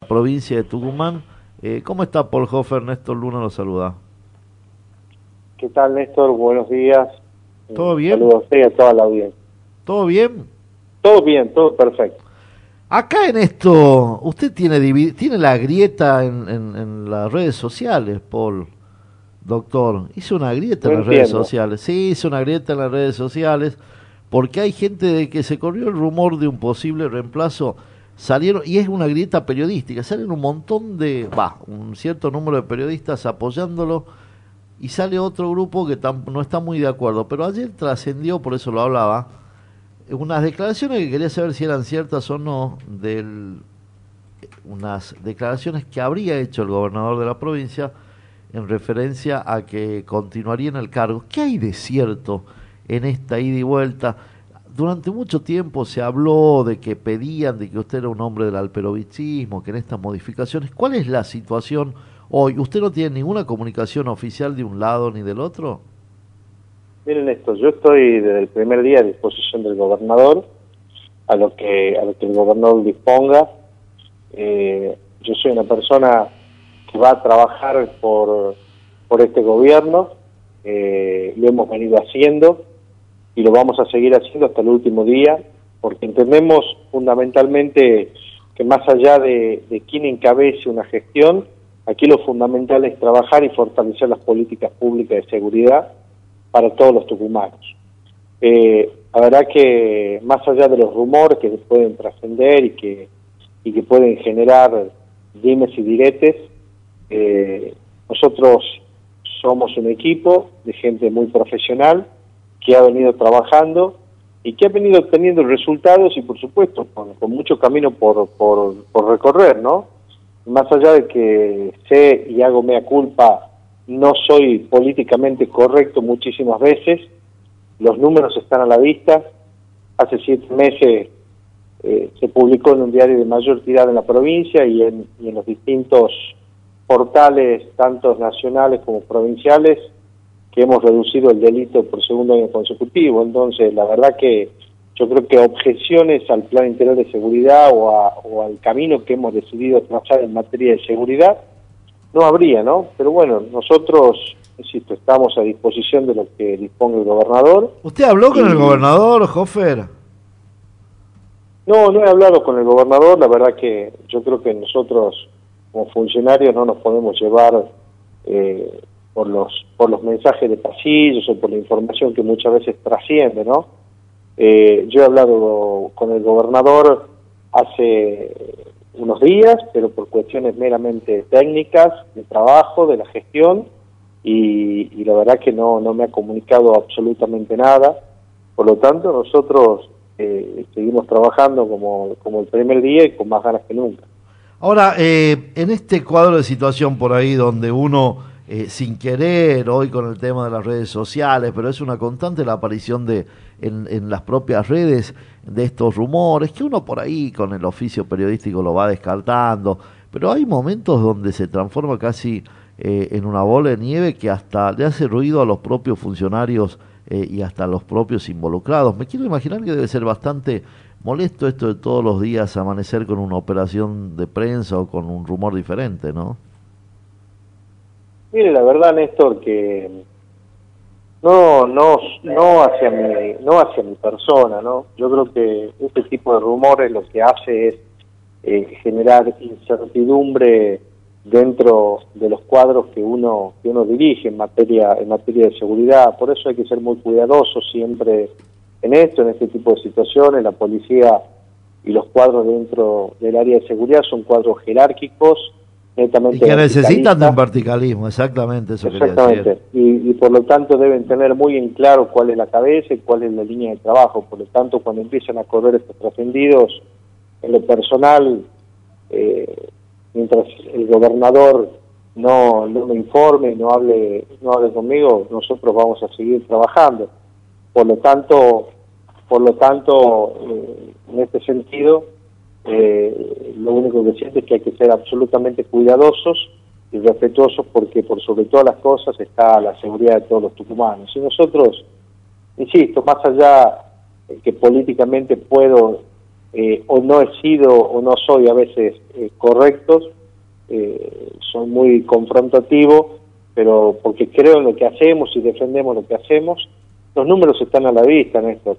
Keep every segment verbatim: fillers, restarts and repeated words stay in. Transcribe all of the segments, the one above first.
provincia de Tucumán. Eh, ¿Cómo está Paul Hofer? Néstor Luna lo saluda. ¿Qué tal, Néstor? Buenos días. ¿Todo bien? Saludos a usted y a toda la audiencia. ¿Todo bien? Todo bien, todo perfecto. Acá en esto, usted tiene tiene la grieta en, en, en las redes sociales, Paul, doctor. Hizo una grieta No en las entiendo. redes sociales. Sí, hizo una grieta en las redes sociales porque hay gente de que se corrió el rumor de un posible reemplazo. Salieron, y es una grieta periodística, salen un montón de, va, un cierto número de periodistas apoyándolo y sale otro grupo que tam, no está muy de acuerdo. Pero ayer trascendió, por eso lo hablaba, unas declaraciones que quería saber si eran ciertas o no, de unas declaraciones que habría hecho el gobernador de la provincia en referencia a que continuaría en el cargo. ¿Qué hay de cierto en esta ida y vuelta? Durante mucho tiempo se habló de que pedían de que usted era un hombre del alperovicismo, que en estas modificaciones. ¿Cuál es la situación hoy? ¿Usted no tiene ninguna comunicación oficial de un lado ni del otro? Miren esto, yo estoy desde el primer día a disposición del gobernador, a lo que a lo que el gobernador disponga. Eh, yo soy una persona que va a trabajar por, por este gobierno, eh, lo hemos venido haciendo y lo vamos a seguir haciendo hasta el último día, porque entendemos fundamentalmente que más allá de, de quién encabece una gestión, aquí lo fundamental es trabajar y fortalecer las políticas públicas de seguridad para todos los tucumanos. Eh, la verdad que más allá de los rumores que pueden trascender y que, y que pueden generar dimes y diretes, eh, nosotros somos un equipo de gente muy profesional que ha venido trabajando y que ha venido obteniendo resultados y por supuesto con, con mucho camino por, por, por recorrer, ¿no? Más allá de que sé y hago mea culpa, no soy políticamente correcto muchísimas veces, los números están a la vista. Hace siete meses eh, se publicó en un diario de mayor tirada en la provincia y en, y en los distintos portales, tanto nacionales como provinciales, que hemos reducido el delito por segundo año consecutivo. Entonces, la verdad que yo creo que objeciones al Plan Integral de Seguridad o, a, o al camino que hemos decidido trazar en materia de seguridad, no habría, ¿no? Pero bueno, nosotros, insisto, estamos a disposición de lo que disponga el gobernador. ¿Usted habló con y... el gobernador, Hofer? No, no he hablado con el gobernador. La verdad que yo creo que nosotros, como funcionarios, no nos podemos llevar eh, por los por los mensajes de pasillos o por la información que muchas veces trasciende, ¿no? Eh, yo he hablado con el gobernador hace unos días, pero por cuestiones meramente técnicas, de trabajo, de la gestión, y, y la verdad que no, no me ha comunicado absolutamente nada. Por lo tanto, nosotros eh, seguimos trabajando como, como el primer día y con más ganas que nunca. Ahora, eh, en este cuadro de situación por ahí donde uno, eh, sin querer, hoy con el tema de las redes sociales, pero es una constante la aparición de en, en las propias redes de estos rumores, que uno por ahí con el oficio periodístico lo va descartando, pero hay momentos donde se transforma casi eh, en una bola de nieve que hasta le hace ruido a los propios funcionarios eh, y hasta a los propios involucrados. Me quiero imaginar que debe ser bastante molesto esto de todos los días amanecer con una operación de prensa o con un rumor diferente, ¿no? Mire, la verdad, Néstor, que no no no hacia mi no hacia mi persona, ¿no? Yo creo que este tipo de rumores lo que hace es eh, generar incertidumbre dentro de los cuadros que uno que uno dirige en materia en materia de seguridad. Por eso hay que ser muy cuidadoso siempre en esto, en este tipo de situaciones. La policía y los cuadros dentro del área de seguridad son cuadros jerárquicos, netamente y que necesitan de un verticalismo, exactamente eso. Exactamente, quería decir. Y, y por lo tanto deben tener muy en claro cuál es la cabeza y cuál es la línea de trabajo. Por lo tanto, cuando empiezan a correr estos trascendidos, en lo personal, eh, mientras el gobernador no, no me informe, no hable, no hable conmigo, nosotros vamos a seguir trabajando. Por lo tanto, por lo tanto, eh, en este sentido, eh, lo único que siento es que hay que ser absolutamente cuidadosos y respetuosos, porque por sobre todas las cosas está la seguridad de todos los tucumanos. Y nosotros, insisto, más allá de que políticamente puedo eh, o no he sido o no soy a veces eh, correctos, eh, son muy confrontativos, pero porque creo en lo que hacemos y defendemos lo que hacemos. Los números están a la vista, Néstor.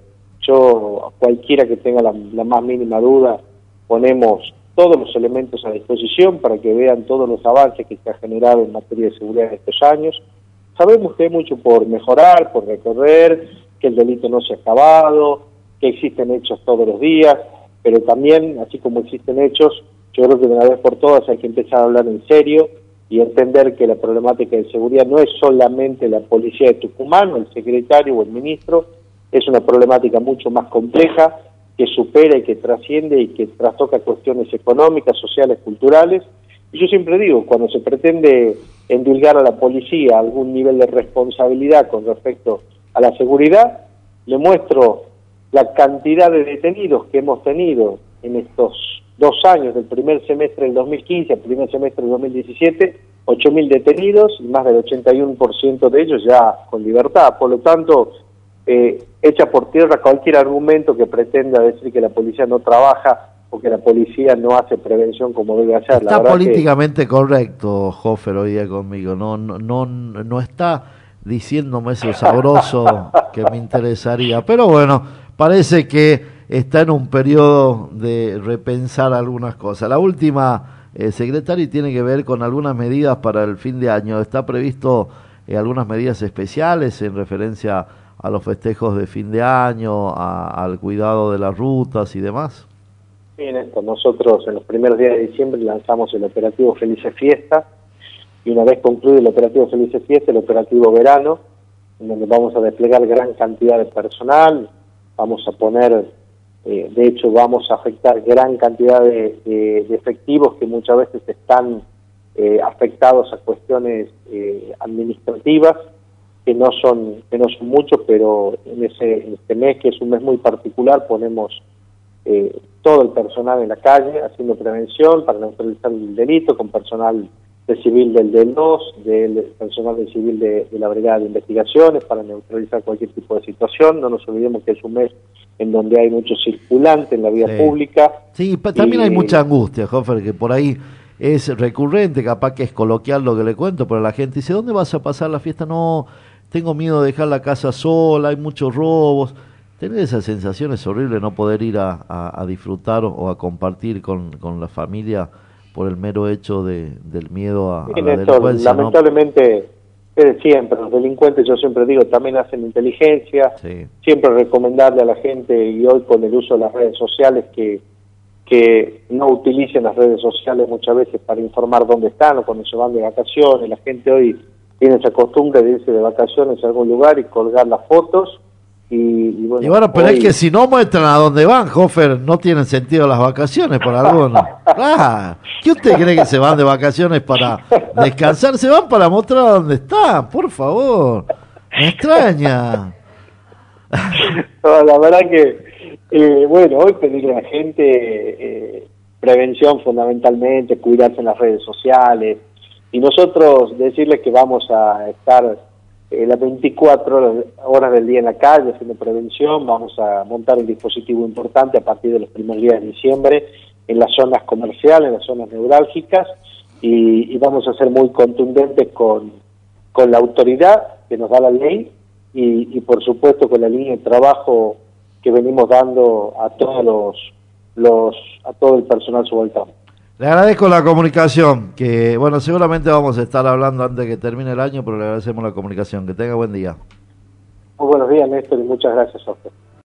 Yo, a cualquiera que tenga la, la más mínima duda, ponemos todos los elementos a disposición para que vean todos los avances que se ha generado en materia de seguridad en estos años. Sabemos que hay mucho por mejorar, por recorrer, que el delito no se ha acabado, que existen hechos todos los días, pero también, así como existen hechos, yo creo que de una vez por todas hay que empezar a hablar en serio y entender que la problemática de seguridad no es solamente la policía de Tucumán, o el secretario o el ministro, es una problemática mucho más compleja, que supera y que trasciende y que trastoca cuestiones económicas, sociales, culturales. Y yo siempre digo, cuando se pretende endilgar a la policía algún nivel de responsabilidad con respecto a la seguridad, le muestro la cantidad de detenidos que hemos tenido en estos dos años, del primer semestre del dos mil quince al primer semestre del dos mil diecisiete, ocho mil detenidos y más del ochenta y uno por ciento de ellos ya con libertad. Por lo tanto, eh, echa por tierra cualquier argumento que pretenda decir que la policía no trabaja o que la policía no hace prevención como debe hacer. Está la verdad políticamente que... correcto, Hofer, hoy día conmigo. No, no, no, no está diciéndome eso sabroso que me interesaría. Pero bueno, parece que está en un periodo de repensar algunas cosas. La última, eh, secretario, tiene que ver con algunas medidas para el fin de año. ¿Está previsto eh, algunas medidas especiales en referencia a los festejos de fin de año, a, al cuidado de las rutas y demás? Bien, esto, nosotros en los primeros días de diciembre lanzamos el operativo Felices Fiesta, y una vez concluido el operativo Felices Fiesta, el operativo Verano, en donde vamos a desplegar gran cantidad de personal, vamos a poner, eh, de hecho vamos a afectar gran cantidad de, de, de efectivos que muchas veces están eh, afectados a cuestiones eh, administrativas, que no son que no son muchos, pero en ese en este mes, que es un mes muy particular, ponemos eh, todo el personal en la calle haciendo prevención para neutralizar el delito, con personal de civil del D dos, del personal de civil de, de la Brigada de Investigaciones, para neutralizar cualquier tipo de situación. No nos olvidemos que es un mes en donde hay mucho circulante en la vía sí. pública. Sí, también y... hay mucha angustia, Hofer, que por ahí es recurrente, capaz que es coloquial lo que le cuento, pero la gente dice, ¿dónde vas a pasar la fiesta? No, tengo miedo de dejar la casa sola, hay muchos robos. Tener esa sensación es horrible, no poder ir a, a, a disfrutar o a compartir con, con la familia por el mero hecho de, del miedo a, sí, a la esto, delincuencia. lamentablemente, ¿no? Es siempre, los delincuentes, yo siempre digo, también hacen inteligencia, sí. Siempre recomendarle a la gente, y hoy con el uso de las redes sociales, que que no utilicen las redes sociales muchas veces para informar dónde están o cuando se van de vacaciones. La gente hoy tiene esa costumbre de irse de vacaciones a algún lugar y colgar las fotos. Y, y, bueno, y bueno, pero hoy... es que si no muestran a dónde van, Hofer, no tienen sentido las vacaciones para algunos. Ah, ¿qué usted cree que se van de vacaciones para descansar? Se van para mostrar a dónde están, por favor. Me extraña. No, la verdad que, eh, bueno, hoy pedirle a la gente eh, prevención fundamentalmente, cuidarse en las redes sociales, y nosotros decirles que vamos a estar eh, las veinticuatro horas, horas del día en la calle haciendo prevención. Vamos a montar un dispositivo importante a partir de los primeros días de diciembre en las zonas comerciales, en las zonas neurálgicas, y, y vamos a ser muy contundentes con, con la autoridad que nos da la ley, y, y por supuesto con la línea de trabajo que venimos dando a todos los, los a todo el personal subalterno. Le agradezco la comunicación, que bueno, seguramente vamos a estar hablando antes de que termine el año, pero le agradecemos la comunicación. Que tenga buen día. Muy buenos días, Néstor, y muchas gracias a usted.